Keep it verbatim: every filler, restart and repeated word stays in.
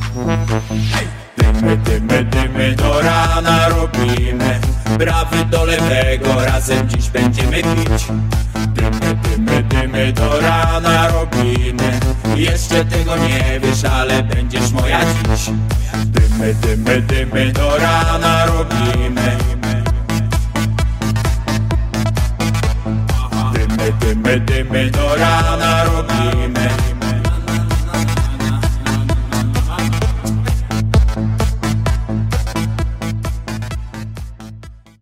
Dymy, dymy, dymy do rana robimy, prawy do lewego, razem dziś będziemy pić. Dymy, dymy, dymy do rana robimy, jeszcze tego nie wiesz, ale będziesz moja dziś. Dymy, dymy, dymy do rana robimy. Dymy, dymy, dymy do rana robimy.